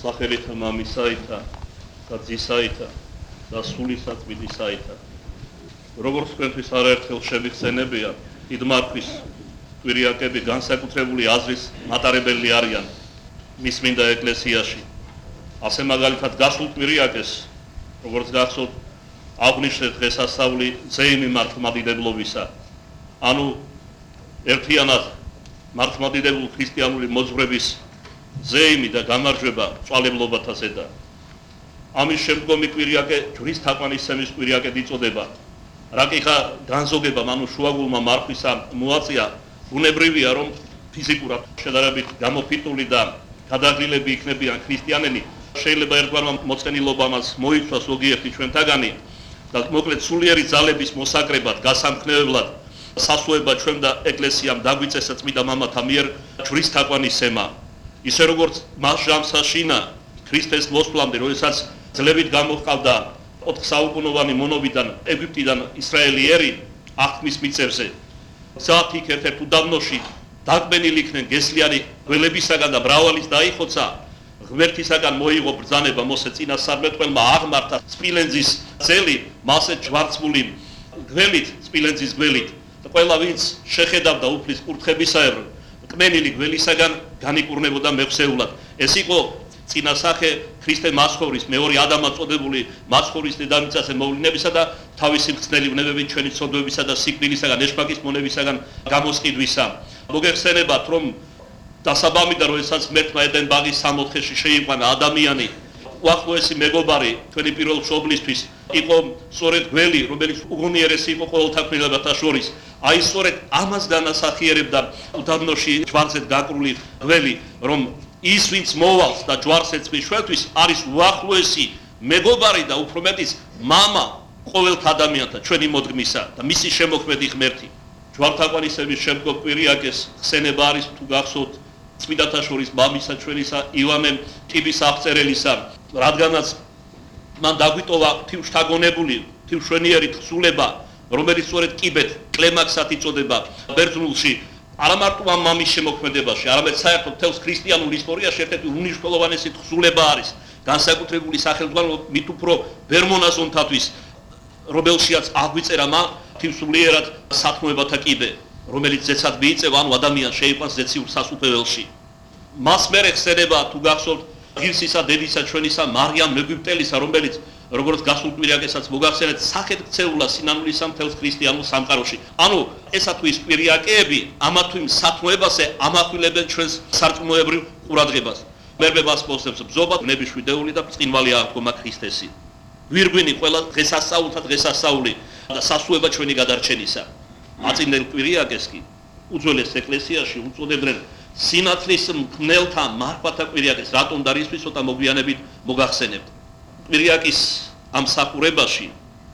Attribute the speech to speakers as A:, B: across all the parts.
A: სახელითა მამისაითა და ძისაითა და სულისაწმინდისაითა. Როგორც თქვენთვის არაერთხელ შევიხსენებია, დიდმარხვის კვირიაკები განსაკუთრებული აზრის მატარებელი არიან მის მინდა ეკლესიაში. ასე მაგალითად გასულ კვირიაკეს, როგორც გახსოვთ, აღნიშნეთ დღესასწაული ზეიმი მართლმადიდებლობისა. ანუ ერთიანად მართლმადიდებლური ქრისტიანული მოძღვრების ზეიმი და გამარჯვება წვალებლობათა ზედა. ამის შემდგომი კვირიაკე ჯვრის თაყვანისცემის კვირიაკედ იწოდება. რაკიხა განზოგებამ ანუ შუაგულმა მარხვისა მოაწია, ბუნებრივია რომ ფიზიკურად შედარებით გამოფიტული და გადაღლილები იქნებიან ქრისტიანები. შეიძლება ერთგვარმა მოწყენილობამაც მოიცვას ზოგიერთი ჩვენთაგანი და მოკლედ სულიერი ძალების მოსაკრებად, გასამხნევებლად სასუება ჩვენ და ეკლესიამ დაგვიწესა წმინდა მამათა მიერ ჯვრის თაყვანისცემა. ისე როგორც მას ჟამსაშინა ქრისტეს მოსვლამდე, როდესაც ძლებით გამოჰყავდა 4 საუკუნოვანი მონობიდან ეგვიპტიდან ისრაელიერი აღთმის მიწებზე. გზად იქ ერთ-ერთ უდაბნოში დაკბენილი იქნენ გესლიანი გველებისაგან და მრავალის დაიხოცა. ღმერთისაგან მოიღო ბრძანება მოსე წინასწარმეტყველმა აღმართა სპილენძის ძელი მასე ჯვარცმული გველით, სპილენძის გველით და ყველა ვინც შეხედავდა უფლის კურთხებისაებრ კმენილი გველისაგან განიკურნებოდა მეხსეულად. ეს იყო წინასახე ქრისტე მაცხოვრის მეორე ადამად წოდებული მაცხოვრის დედამიწაზე მოვლენებისა და თავისი მხსნელი ვნებებით ჩვენი ცოდვებისა და სიკვდილისაგან ეშმაკის მონებისაგან გამოსყიდვისა. მოგეხსენებათ რომ დასაბამიდან როდესაც ღმერთმა ედენ ბაღის 64-ში შეიყვანა ადამიანი, უახლოესი მეგობარი ჩვენი პირველ მშობლისთვის იყო სწორედ გველი, რომელიც უგუნიერესი იყო ყოველთა ქმელებათა შორის. აი სწორედ ამას განასახიერებდა უდაბნოში ჯვარზე გაკრული გველი, რომ ის ვინც მოვალს და ჯვარს ეწვის ჩვენთვის არის უახლოესი მეგობარი და უფრო მეტიც მამა ყოველთა ადამიანთა ჩვენი მოდგმისა და მისი შემოქმედი ღმერთი. ჯვართაყვანისების შემდგომ კვირიაკეს ხსენება არის თუ გახსოვთ წმინდათა შორის მამისა ჩვენისა ივანე ტიბის აღწერელისა, რადგანაც მან დაგვიტოვა თივშთაგონებული, თივშვენიერი თხზულება, რომელიც სწორედ კიბეთ კლემაქსად იწოდება ბერძნულში, არა მარტო ამ მამის შემოქმედებაში, არამედ საერთოდ მთელს ქრისტიანულ ისტორიაში ერთ-ერთი უმნიშვნელოვანესი თხზულება არის, განსაკუთრებული სახელმძღვანელო მით უფრო ბერმონაზონთათვის, რომელშიაც აღვიწერა მან თივსულიერად სათნოებათა კიბე, რომელიც ზეცად მიიწევა, ანუ ადამიანს შეიყვანს ზეციურ სასუფეველში. მას მერე ხსენება თუ გახსოვთ ღირსისა დედისა ჩვენისა მარიამ ეგვიპტელისა, რომელიც როგორც გასულ კვირიაკესაც მოგახსენეთ, სახეთ ქცეულა სინანულისა მთელს ქრისტიანულ სამყაროში. ანუ ესა თუ ის კვირიაკეები ამა თუ იმ სათნოებაზე ამახვილებენ ჩვენს სარწმუნოებრივ ყურადღებას. მერბებას მოსდევს ბზობა, ნების შვიდეული და ბრწყინვალე აღდგომა ქრისტესი. გვირგვინი ყველა დღესასწაულთა დღესასწაული და სასუება ჩვენი გადარჩენისა. აწინდელ კვირიაკეს კი უძველეს ეკლესიაში უწოდებდნენ სინათლის მკვლელთა მარხვათა კვირიაკეს, რატომ და რისთვის ცოტა მოგვიანებით მოგახსენებთ. კვირიაკის ამ საყურებაში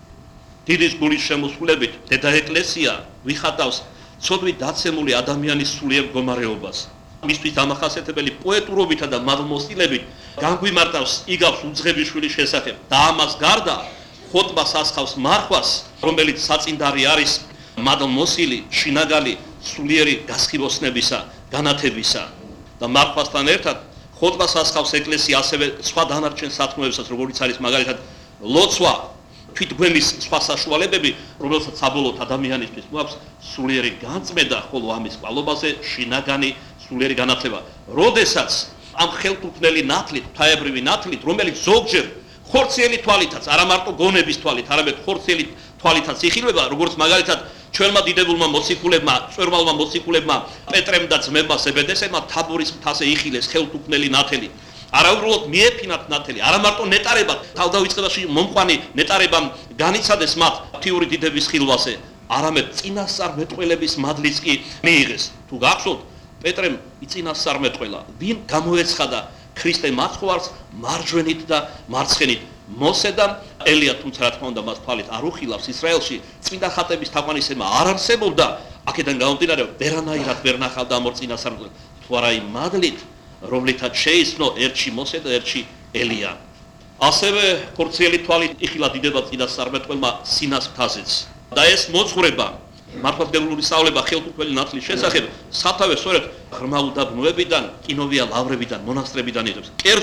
A: დიდის გულის შემოსვლებით დედა ეკლესია ვიხატავს ცოდვით დაცემული ადამიანის სულიერ მდგომარეობას. მისთვის დამახასიათებელი პოეტურობითა და მადლმოსტილებით განგვიმარტავს იგავს უძღებიშვილის შესახებ და ამას გარდა ხოტბას ასხავს მარხვას, რომელიც საწინდარი არის მადლმოსილი, შინაგალი, სულიერი გასხივოსნებისა, განათებისა და მარხვასთან ერთად ხოტბას ასხავს ეკლესია ასევე სხვა დანარჩენ სათნოებსაც, როგორიც არის მაგალითად ლოცვა, თვითგვემის სხვა საშუალებები, რომელსაც საბოლოოდ ადამიანისთვის მოაქვს სულიერი განწმენდა, ხოლო ამის კვალობაზე შინაგანი სულიერი განათლება. როდესაც ამ ხელთუქმნელი ნათლით, ღვთაებრივი ნათლით, რომელიც ზოგჯერ ხორციელი თვალითაც, არა მარტო გონების თვალით, არამედ ხორციელი თვალითაც იხილება, როგორც მაგალითად ჩვენმა დიდებულმა მოციქულებმა, წვერვალმა მოციქულებმა პეტრემ და ძმებმა ზებედესებმა თაბორის მთაზე იხილეს ხელთუქმნელი ნათელი. არაუბრალოდ მიეფინათ ნათელი, არა მარტო ნეტარებად, თავდავიწყებაში მომყვანი ნეტარებამ განიცადეს მათ ღვთიური დიდების ხილვაზე, არამედ წინასწარმეტყველების მადლიც კი მიიღეს. თუ გახსოვთ, პეტრემ იწინასწარმეტყველა, ვინ გამოეცხადა ქრისტე მაცხოვარს მარჯვენით და მარცხენით. მოსე და ელია, თუმცა რა თქმა უნდა მას თვალით არ უხილავს ისრაელში, წმინდა ხატების თაყვანისცემა არ არსებობდა, აქედან გამომდინარე ვერანაირად ვერ ნახავდა ამ ორ წინასწარმეტყველს, თუ არა იმ მადლით, რომლითაც შეიცნო ერთში მოსე და ერთში ელია. ასევე ხორციელი თვალით იხილა დიდება წინასწარმეტყველმა სინას მთაზეც. და ეს მოძღვრება მართლმადიდებლური სწავლება ხელთუქმნელი ნათლის შესახებ სათავეს სწორედ ღრმა უდაბნოებიდან, კინოვია ლავრებიდან, მონასტრებიდან იღებს. კერძოდ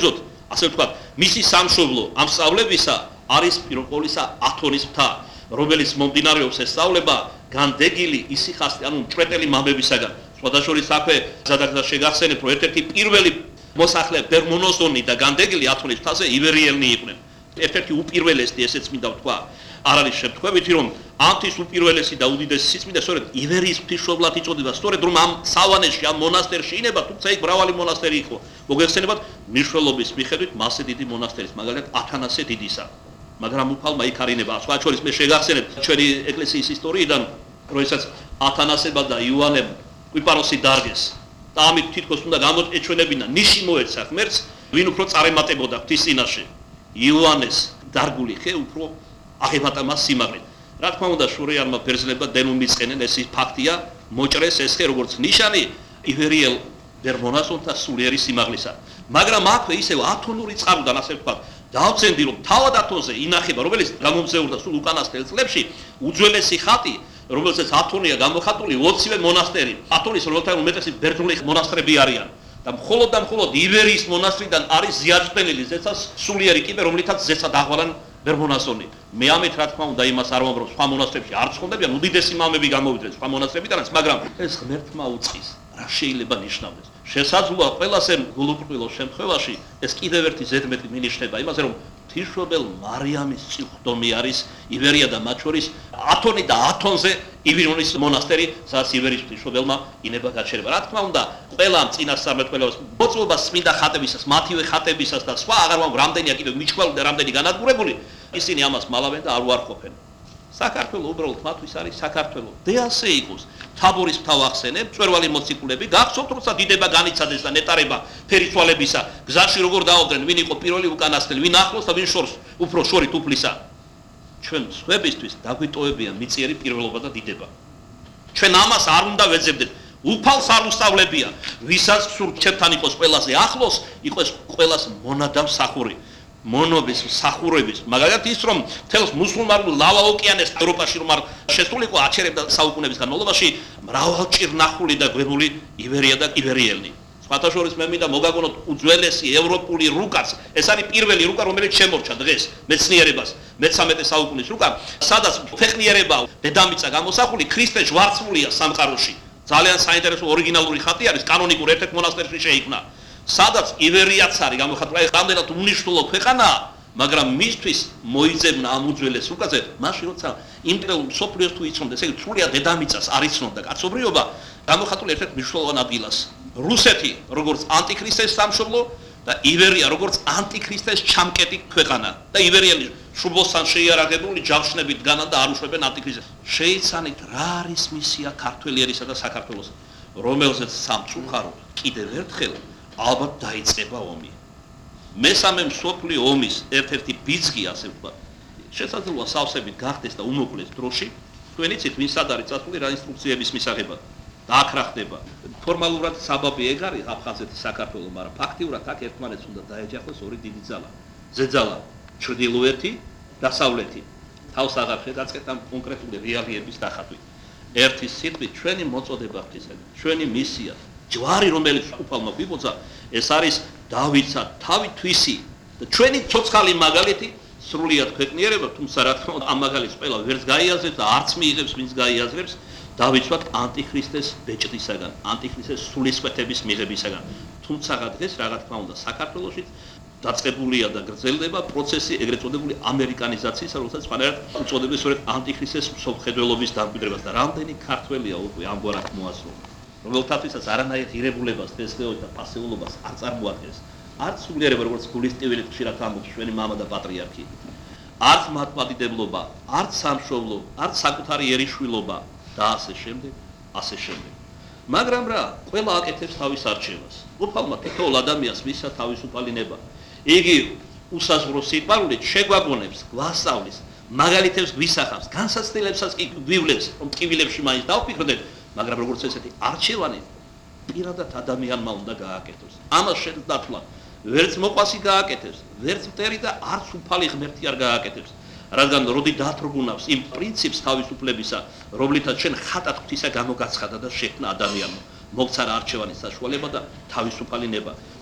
A: ასე ვთქვათ, მისი სამშობლო ამ სწავლებისა არის პირველ ყოვლისა ათონის მთა, რომელიც მომდინარეობს ეს სწავლება განდეგილი ისიხასტი, ანუ მჭვრეტელი მამებისაგან. სხვადასხვა საქმე ზადაგზად შეგახსენებთ, რომ ერთ-ერთი პირველი მოსახლე ბერმონოსონი და განდეგილი ათონის მთაზე ივერიელნი იყვნენ. ერთ-ერთი უპირველესი, ესეც მინდა ვთქვა, არ არის შემთხვევითი, რომ ამთვის უპირველესი და უდიდესი სიწმინდე სწორედ ივერიის ღვთისმშობლად იწოდება, სწორედ რომ ამ სავანეში, ამ მონასტერში ინება, თუმცა იქ მრავალი მონასტერი იყო. მოგეხსენებათ, მნიშვნელობის მიხედვით მასე დიდი მონასტერის, მაგალითად ათანასე დიდისა. მაგრამ უფალმა იქ არ ინება. სხვა შორის მე შეგახსენებთ ჩვენი ეკლესიის ისტორიიდან, როდესაც ათანასება და იოანემ კვიპაროსი დარგეს და ამით თითქოს უნდა გამოეჩვენებინა ნიში მოეცა ღმერთს, ვინ უფრო წარემატებოდა ღვთის წინაშე. იოანეს დარგული ხე უფრო აღებადა მას სიმაღლით. რა თქმა უნდა, შურიანმა ბერძნებმა დენუმ მიწყენენ, ეს ფაქტია, მოჭრეს ეს ხე როგორც ნიშანი ივერიელ ბერმონასონთა სულიერი სიმაღლისა. მაგრამ აქვე ისევ ათონური წყაროდან, ასე ვთქვათ, დავცენდი, რომ თავად ათონზე ინახება, რომელიც გამომზეურდა სულ უკანასკნელ წლებში, უძველესი ხატი, რომელსაც ათონია გამოხატული 20-ვე მონასტერი. ათონის რომელთა უმეტესი ბერძნული მონასტრები არიან. და მხოლოდ ივერიის მონასტრიდან არის ზიარწყენილი ზეცას სულიერი კიბე, რომლითაც ზეცა დაღვალან ბერმონასონი. მე ამით რა თქმა უნდა იმას არ ვამბობ, სხვა მონასტრებში არ ცხონდებიან, უდიდესი მამები გამოვიდნენ სხვა მონასტრებიდანაც, მაგრამ ეს ღმერთმა უწყის, რა შეიძლება ნიშნავდეს. შესაძლოა ყველასე გულუბრყვილო შემთხვევაში ეს კიდევ ერთი ზედმეტი მინიშნება იმაზე, რომ ღვთისმშობელ მარიამის წიხვდომი არის ივერია და მათ შორის ათონი და ათონზე ივერიის მონასტერი, სადაც ივერიის ღვთისმშობელმა ინება გაჩერება. რა თქმა უნდა, ყველა წინასწარმეტყველებას, მოწმობას წმინდა ხატებისას, მათივე ხატებისას და სხვა აღარ ვამბობ, რამდენია კიდევ მიჩქვალული და რამდენი განადგურებული, ისინი ამას მალავენ და არ უარყოფენ. საქართველო უბრალოდ მათთვის არის საქართველო. დეასე იყოს. თაბორის მთა ვახსენებ, მწვერვალი მოციქულები, გახსოვთ, როცა დიდება განიცადეს და ნეტარება ფერიცვალებისა, გზაში როგორ დაობდნენ, ვინ იყო პირველი უკანასკნელი, ვინ ახლოს და ვინ შორს, უფრო შორით უფლისა. ჩვენ სხვებისთვის დაგვიტოვებია მიწიერი პირველობა და დიდება. ჩვენ ამას არ უნდა ვეძებდეთ. უფალს არ უსწავლებია, ვისაც სურთ ჩემთან იყოს ყველაზე ახლოს, იყოს ყველას მონადამ მსახური. მონობის მსახურების, მაგალითად ის რომ თელს მუსულმანურ ლავა ოკეანეს ევროპაში რომ არ შესულიყო აჩერებდა საუკუნეების განმავლობაში მრავალჭირნახული და გვერული ივერია და ივერიელნი. სხვათა შორის მე მინდა მოგაგონოთ უძველესი ევროპული რუკაც, ეს არის პირველი რუკა, რომელიც შემორჩა დღეს მეცნიერებას, მე-13 საუკუნის რუკა, სადაც ფეხნიერება დედამიწა გამოსახული ქრისტე ჟვარცმულია სამყაროში. ძალიან საინტერესო ორიგინალური ხატი არის, კანონიკურ ერთ-ერთ მონასტერში შეიქმნა. სადაც ივერიაც არის გამოხატული, რამდენად უნიშნულო ქვეყანაა, მაგრამ მისთვის მოიძებნა ამ უძველეს რუკაზე, მაშინ როცა იმდროულ მსოფლიოს თუ იცნობდა, ესე იგი სრულიად დედამიწას არ იცნობდა კაცობრიობა, გამოხატული ერთ-ერთ მნიშვნელოვან ადგილას. რუსეთი როგორც ანტიქრისტეს სამშობლო და ივერია როგორც ანტიქრისტეს ჩამკეტი ქვეყანა და ივერიელი შუბოსთან შეიარაღებული ჯავშნებით დგანან და არ უშვებენ ანტიქრისტეს. შეიცანით რა არის მისია ქართველიერისა და საქართველოს, რომელზეც სამწუხაროდ კიდევ ერთხელ ალბათ დაიწყება ომი. მესამე მსოფლიო ომის ერთ-ერთი ბიძგი, ასე ვთქვათ, შესაძლოა სავსებით გახდეს და უმოკლეს დროში, თქვენ იცით, ვინ სად არის წასული რა ინსტრუქციების მისაღებად და აქ რა ხდება. ფორმალურად საბაბი ეგ არის აფხაზეთის საქართველო, მაგრამ ფაქტიურად აქ ერთმანეთს უნდა დაეჯახოს ორი დიდი ძალა. ზეძალა ჩრდილოეთი, დასავლეთი. თავს აღარ შეგაწყეთ ამ კონკრეტული რეალიების დახატვით. ერთი სიტყვით ჩვენი მოწოდება ღვთისაგან, ჩვენი მისია ჯვარი რომელიც უფალმა გვიბოძა, ეს არის დავითსა თავი თვისი და ჩვენი ცოცხალი მაგალითი სრულიად ქვეყნიერება, თუმცა რა თქმა უნდა ამ მაგალითს ყველა ვერც გაიაზრებს და არც მიიღებს, ვინც გაიაზრებს, დავითსვათ ანტიქრისტეს ბეჭდისაგან, ანტიქრისტეს სულისკვეთების მიღებისაგან. თუმცა დღეს რა თქმა უნდა საქართველოში დაწყებულია და გრძელდება პროცესი ეგრეთ წოდებული ამერიკანიზაციის, როდესაც სხვანაირად უწოდებს სწორედ ანტიქრისტეს მსოფლმხედველობის დამკვიდრებას და რამდენი ქართველია უკვე ამგვარად მოასწრო. რომელთათვისაც არანაირ ღირებულებას, დღესდღეობით და პასეულობას არ წარმოადგენს. არც სულიერება, როგორც გულისტივილით ხშირად ამბობს ჩვენი მამა და პატრიარქი. არც მართლმადიდებლობა, არც სამშობლო, არც საკუთარი ერიშვილობა და ასე შემდეგ, ასე შემდეგ. მაგრამ რა, ყველა აკეთებს თავის არჩევას. უფალმა თითოეულ ადამიანს მისცა თავისუფალი ნება. იგი უსაზღვრო სიყვარულით შეგვაგონებს, გვასწავლის, მაგალითებს გვისახავს, განსაცდელებსაც კი გვივლებს, რომ ტკივილებში მაინც დავფიქრდეთ, მაგრამ როგორც ესეთი არჩევანი პირადად ადამიანმა უნდა გააკეთოს. ამას შეძდათვლა ვერც მოყვასი გააკეთებს, ვერც მტერი და არც უფალი ღმერთი არ გააკეთებს. რადგან როდი დათრგუნავს იმ პრინციპს თავისუფლებისა, რომლითაც შენ ხატად ღვთისა გამოგაცხადა და შექმნა ადამიანმა, მოგცარა არჩევანის საშუალება და თავისუფალი ნება.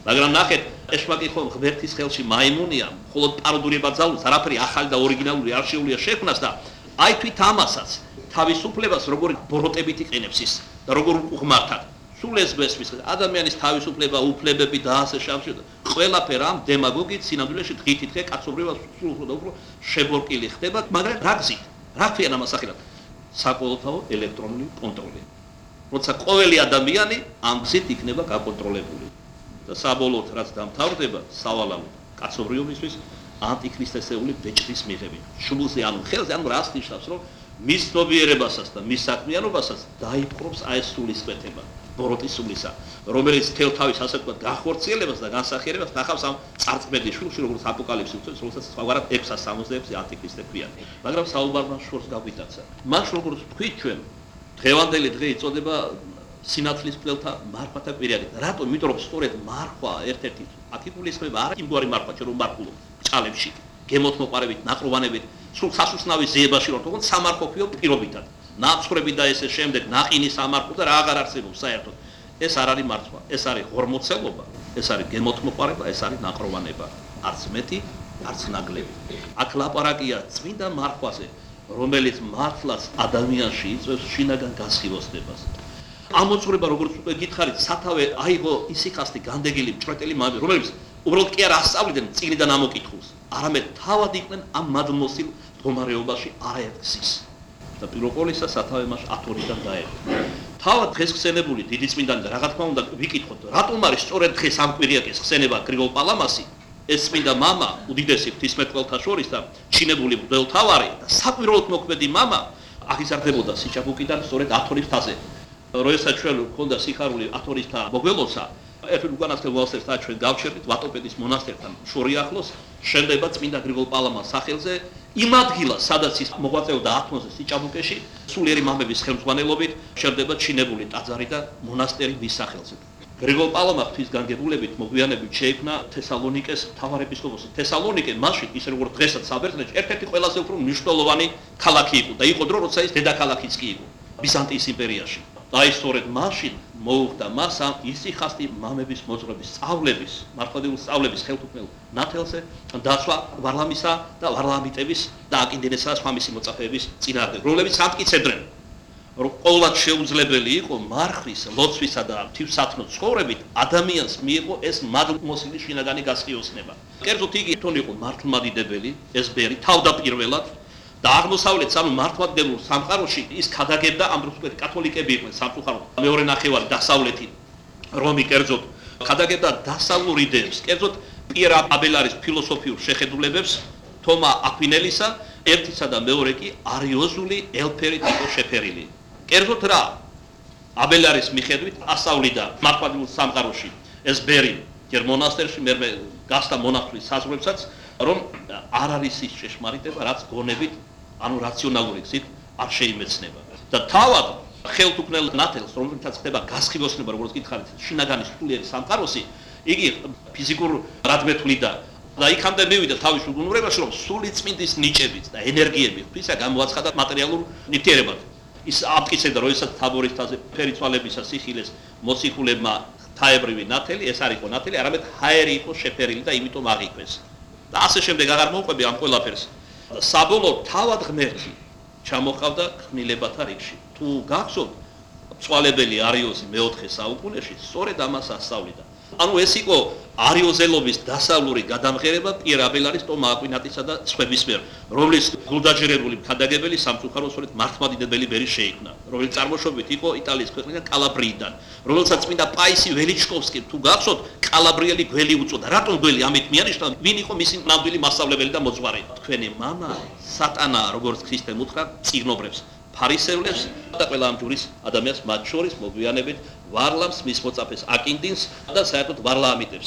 A: მაგრამ ნახეთ, ეშმაკი ხომ ღმერთის ხელში მაიმუნია, მხოლოდ პაროდირება ძალუს, არაფერი ახალი და ორიგინალური არ შეუძლია შექმნას და აი თვით ამასაც თავისუფლებას როგორ ბოროტებით იყენებს ის და როგორ უღმართად. სულ ეს გესმის ადამიანის თავისუფლება, უფლებები და ასე შევშევ. ყველაფერი ამ დემაგოგიით სინამდვილეში დღითიდღე კაცობრიობა სულ უფრო და უფრო შებორკილი ხდება, მაგრამ რა გზით? რა ქვიან ამას ახლა? საკოლოთაო ელექტრონული კონტროლი. როცა ყოველი ადამიანი ამ გზით იქნება გაკონტროლებული. და საბოლოოდ რაც დამთავრდება სავალალო კაცობრიობისთვის ანტიქრისტესეული ბეჭდის მიღებით. შუბლზე ანუ ხელზე ანუ რას ნიშნავს რომ მის ცნობიერებასაც და მის საქმიანობასაც დაიპყრობს აი ეს სულისკვეთება, ბოროტის სულისა, რომელიც თელ თავის ასე ვთქვათ განხორციელებას და განსახიერებას ნახავს ამ წარწმედის შულში, როგორც აპოკალიფსი უწევს, რომელსაც სხვაგვარად 666 ანტიქრისტე ქვიან. მაგრამ საუბარმა შორს გაგვიტაცა. მას როგორც თქვით ჩვენ, დღევანდელი დღე იწოდება სინათლის მკვლელთა მარხვათა კვირიაგი. რატომ? იმიტომ რომ სწორედ მარხვა ერთ-ერთი აქ იგულისხმება არა იმგვარი მარხვა, რომ მარხულობ ჭალებში, გემოთ მოყარებით, ნაყროვანებით, სულ სასუსნავის ზიებაში რომ თქო სამარხოფიო პირობითად. ნაცხრები და ესე შემდეგ ნაყინი სამარხო და რა აღარ არსებობს საერთოდ. ეს არ არის მარხვა, ეს არის ღორმოცელობა, ეს არის გემოთ მოყარება, ეს არის ნაყროვანება. არც მეტი, არც ნაკლები. აქ ლაპარაკია წმინდა მარხვაზე, რომელიც მართლაც ადამიანში იწვევს შინაგან გასხივოსნებას. ამოწურება როგორც უკვე გითხარით, სათავე აიღო ისიხასტი განდეგილი მჭრეტელი მამები, რომლებიც უბრალოდ კი არ ასწავლიდნენ წიგნიდან ამოკითხულს, არამედ თავად იყვნენ ამ მადმოსილ მდგომარეობაში არაერთ გზის. და პირველ ყოვლისა სათავე მას ათორიდან დაერქვა. თავად დღეს ხსენებული დიდი წმინდანი და რა თქმა უნდა ვიკითხოთ, რატომ არის სწორედ დღეს ამ კვირიაკეს ხსენება გრიგოლ პალამასი, ეს წმინდა მამა, უდიდესი ღვთისმეტყველთა შორის და ჩინებული მღვდელმთავარი და საკვირველად მოქმედი მამა აღიზარდებოდა სიჭაბუკიდან სწორედ ათორის მთაზე. როდესაც ჩვენ გვქონდა სიხარული ათორის მთა მოგველოცა, ერთ უკანასკნელ ვალსერთან ჩვენ გავჩერდით ვატოპედის მონასტერთან შორი ახლოს, შენდება წმინდა გრიგოლ პალამას სახელზე იმ ადგილას, სადაც ის მოღვაწეობდა ათონზე სიჭაბუკეში, სულიერი მამების ხელმძღვანელობით შენდება ჩინებული ტაძარი და მონასტერი მის სახელზე. გრიგოლ პალამა ღვთისგანგებულებით მოგვიანებით შეიქმნა თესალონიკეს მთავარეპისკოპოსი. თესალონიკე მაშინ ისე როგორც დღესაც საბერძნეთში ერთ-ერთი ყველაზე უფრო მნიშვნელოვანი ქალაქი იყო და იყო დრო როცა ის დედაქალაქიც კი იყო ბიზანტიის იმპერიაში. და ის სწორედ მაშინ მოუხდა მას ამ ისიხასტი მამების მოძღვრების სწავლების, მართლმადიდებლური სწავლების ხელთუქმნელ ნათელზე დაცვა ვარლამისა და ვარლამიტების და აკინდენესა და სხვა მისი მოწაფეების წინააღმდეგ, რომლებიც ამტკიცებდნენ, რომ ყოვლად შეუძლებელი იყო მარხვის, ლოცვისა და ღვთისათნო ცხოვრებით ადამიანს მიიღო ეს მადმოსილი შინაგანი გასხიოსნება. კერძოდ იგი თვითონ იყო მართლმადიდებელი, ეს ბერი თავდაპირველად და აღმოსავლეთს ანუ მართლმადიდებლურ სამყაროში ის ქადაგებდა ამ დროს კათოლიკები იყვნენ სამწუხაროდ მეორე ნახევარი დასავლეთი რომი კერძოდ ქადაგებდა დასავლურ იდეებს კერძოდ პიერ აბელარის ფილოსოფიურ შეხედულებებს თომა აკვინელისა ერთისა და მეორე კი არიოზული ელფერით იყო შეფერილი კერძოდ რა აბელარის მიხედვით ასავლიდა მართლმადიდებლურ სამყაროში ეს ბერი ჯერ მონასტერში მერმე გასდა მონახვის საზღვრებსაც რომ არ არის ის ჭეშმარიტება რაც გონებით ანუ რაციონალური გზით არ შეიმეცნება და თავად ხელთუქმნელ ნათელს რომელთაც ხდება გასხივოსნება როგორც გითხარით შინაგანი სულიერი სამყაროსი იგი ფიზიკურ რადმეთვლიდა და იქამდე მივიდა თავის უგუნურებაში რომ სული წმინდის ნიჭებით და ენერგიები ღვთისა გამოაცხადა მატერიალურ ნივთიერებად ის ამტკიცებდა როდესაც თაბორის მთაზე ფერიცვალებისა სიხილეს მოციქულებმა თაებრივი ნათელი ეს არ იყო ნათელი არამედ ჰაერი იყო შეფერილი და იმიტომ აღიქვეს და ასე შემდეგ აღარ მოუყვები ამ ყველაფერს საბოლოოდ თავად ღმერთი ჩამოყავდა ქმნილებათა რიგში. თუ გახსოვთ, მწვალებელი არიოზი მეოთხე საუკუნეში სწორედ ამას ასწავლიდა. ანუ ეს იყო არიოზელობის დასავლური გადამღერება პიერ აბელარის, ტომა აკვინატისა და სხვების მიერ, რომლის გულდაჯერებული მქადაგებელი სამწუხაროდ სწორედ მართლმადიდებელი ბერი შეიქმნა, რომელიც წარმოშობით იყო იტალიის ქვეყნიდან კალაბრიიდან, რომელსაც წმინდა პაისი ველიჩკოვსკი თუ გახსოვთ, კალაბრიელი გველი უწოდა. რატომ გველი? ამით მიანიშნა, ვინ იყო მისი ნამდვილი მასწავლებელი და მოძღვარი. თქვენი მამა სატანა, როგორც ქრისტემ უთხრა, წიგნობრებს ფარისევლებს და ყველა ამ ჯურის ადამიანს მათ შორის მოგვიანებით ვარლამს მის მოწაფეს აკინდინს და საერთოდ ვარლამიტებს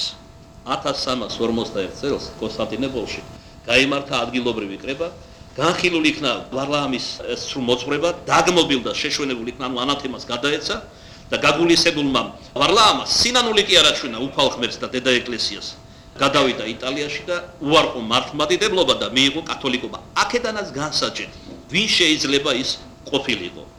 A: 1341 წელს კონსტანტინოპოლში გაიმართა ადგილობრივი კრება განხილული იქნა ვარლამის სრულ მოძღვრება დაგმობილდა შეშვენებული იქნა ანუ ანათემას გადაეცა და გაგულისებულმა ვარლამას სინანული კი არაჩვენა უფალ ღმერთს და დედა ეკლესიას გადავიდა იტალიაში და უარყო მართლმადიდებლობა და მიიღო კათოლიკობა აქედანაც განსაჯეთ ვინ შეიძლება ის ყოფილიყო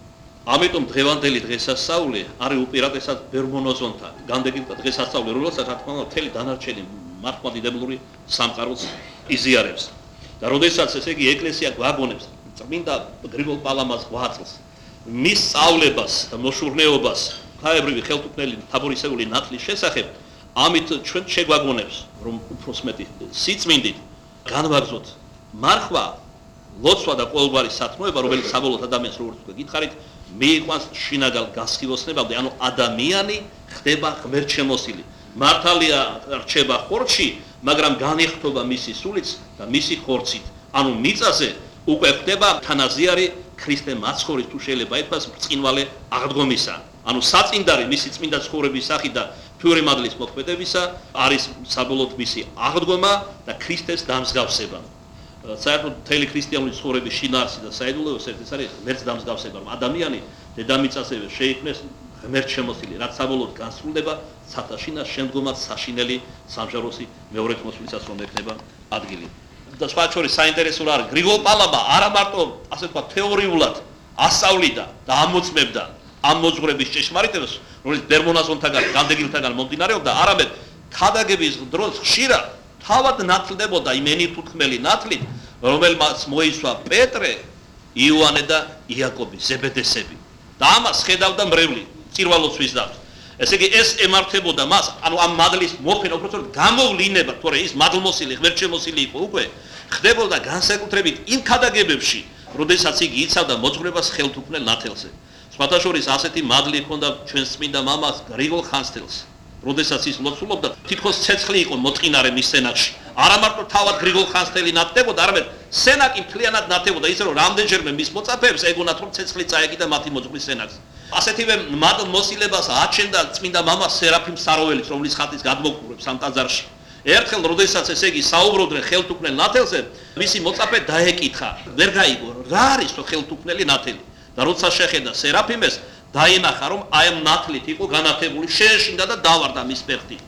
A: ამიტომ დღევანდელი დღესასწაული არის უპირატესად ბერმონოზონთა განდეგილთა დღესასწაული, რომელსაც რა თქმა უნდა მთელი დანარჩენი მართლმადიდებლური სამყაროც იზიარებს. და როდესაც ესე იგი ეკლესია გვაგონებს წმინდა გრიგოლ პალამას გვაწლს, მის სწავლებას და მოშურნეობას ქაებრივი ხელთუქმნელი თაბორისეული ნათლის შესახებ, ამით ჩვენ შეგვაგონებს, რომ უფროს მეტი სიწმინდით განვაგრძოთ მარხვა, ლოცვა და ყოველგვარი სათნოება, რომელიც საბოლოოდ ადამიანს როგორც უკვე გითხარით, მიიყვანს შინაგან გასხივოსნებამდე, ანუ ადამიანი ხდება ღმერთშემოსილი. მართალია რჩება ხორცში, მაგრამ განიხტობა მისი სულიც და მისი ხორცით. ანუ მიწაზე უკვე ხდება თანაზიარი ქრისტე მაცხოვრის თუ შეიძლება ითქვას ბრწყინვალე აღდგომისა. ანუ საწინდარი მისი წმინდა ცხოვრების სახით და ფიური მადლის მოქმედებისა არის საბოლოოდ მისი აღდგომა და ქრისტეს დამსგავსება. საერთოდ მთელი ქრისტიანული ცხოვრების შინაარსი და საიდუმლოება ეს არის ღმერთს დამსგავსება, რომ ადამიანი დედამიწაზე შეიქმნეს ღმერთშემოსილი, რაც საბოლოოდ განსრულდება ცათაშინას შემდგომად საშინელი სამჟაროსი მეორეთ მოსვლისას რომ ექნება ადგილი. და სხვა შორის საინტერესო არის გრიგოლ პალამა არა მარტო ასე თქვა თეორიულად ასწავლიდა და ამოწმებდა ამ მოძღვრების ჭეშმარიტებას, რომელიც ბერმონაზონთაგან, განდეგილთაგან მომდინარეობდა, არამედ ქადაგების დროს ხშირად თავად ნათლდებოდა იმ ენითუთქმელი ნათლით, რომელმაც მოისვა პეტრე, იოანე და იაკობი, ზებედესები. და ამას ხედავდა მრევლი, წირვალოცვის დავს. ესე იგი ეს ემართებოდა მას, ანუ ამ მადლის მოფენა, უბრალოდ გამოვლინება, თორე ის მადლმოსილი, ღმერთშემოსილი იყო უკვე, ხდებოდა განსაკუთრებით იმ ქადაგებებში, როდესაც იგი იცავდა მოძღვრებას ხელთუქმნელ ნათელზე. სხვათა შორის ასეთი მადლი ჰქონდა ჩვენს წმინდა მამას გრიგოლ ხანძთელს. როდესაც ის ლოცულობდა, თითქოს ცეცხლი იყო მოწყინარე მის სენაკში. არა მარტო თავად გრიგოლ ხანძთელი ნათდებოდა, არამედ სენაკი მთლიანად ნათდებოდა, ისე რომ რამდენჯერმე მის მოწაფეებს ეგონათ რომ ცეცხლი წაეკიდა მათი მოძღვრის სენაკს. ასეთივე მადლმოსილებას აჩენდა წმინდა მამა სერაფიმ საროველიც, რომლის ხატის გადმოყურებს ამ ტაძარში. ერთხელ, როდესაც ესე იგი საუბრობდნენ ხელთუქმნელ ნათელზე, მისი მოწაფე დაეკითხა, ვერ გაიგო, რა არის თო ხელთუქმნელი ნათელი? და როცა შეხედა სერაფიმეს, დაინახა რომ აი ამ ნათლით იყო განათებული, შეეშინდა და დავარდა მის ფეხით.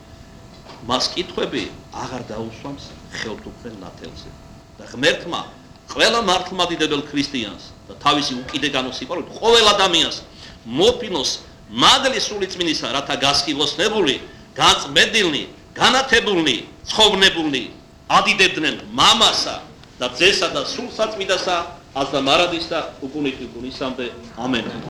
A: მას კითხვები აღარ დაუსვამს ხელთუქმნელ ნათელზე. და ღმერთმა ყველა მართლმადიდებელ ქრისტიანს და თავისი უკიდეგანო სიყვარულით ყოველ ადამიანს მოფინოს მადლის სული წმინისა, რათა გასხივოსნებული, განწმენდილნი, განათებულნი, ცხოვნებულნი ადიდებდნენ მამასა და ძესა და სულ საწმინდასა, აზდა მარადის და უკუნითი უკუნისამდე. ამენ.